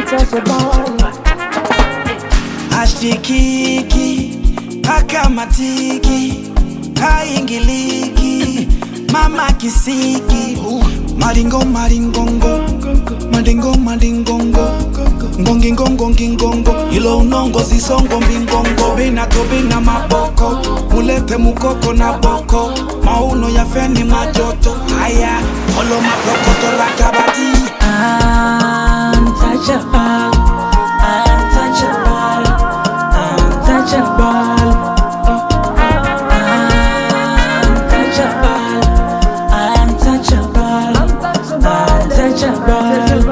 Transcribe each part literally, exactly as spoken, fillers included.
Ashikiki, akamatiki, haingiliki, mama kisiki. Maringo maringongo, madingo madingongo, ngongi ngongo ngongo, ilo unongo zisongo mbingongo. Bina to bina maboko, mulete mukoko na boko, mauno ya feni majoto. Haya, olo maprokoto la kabati. Untouchable, untouchable, untouchable, untouchable, untouchable.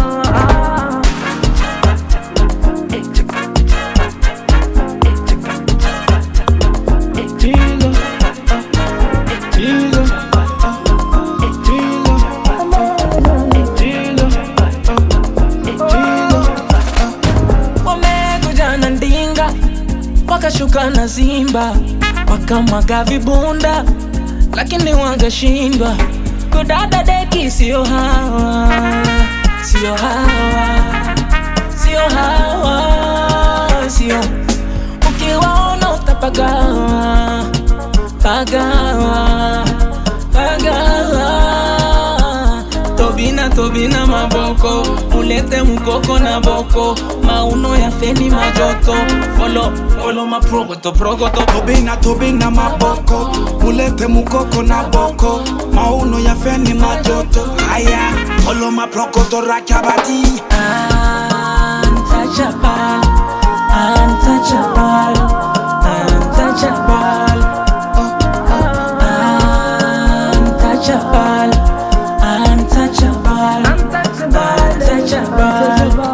Wakashuka na Simba, wakamwaga vibunda, lakini wangashindwa. Kudada deki sio hawa, sio hawa, sio hawa, sio. Ukiwaona utapagawa, pagawa, pagawa. Tobina tobina maboko, mulete mukoko na boko, mauno ya feni majoto. Follow, follow ma progoto, progoto. Tobina tobina maboko, mulete mukoko na boko, mauno ya feni majoto. Haya, follow ma progoto rakabati. Untouchable, untouchable, untouchable, untouchable, untouchable, untouchable.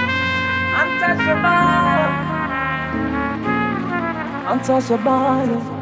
Untouchable, untouchable.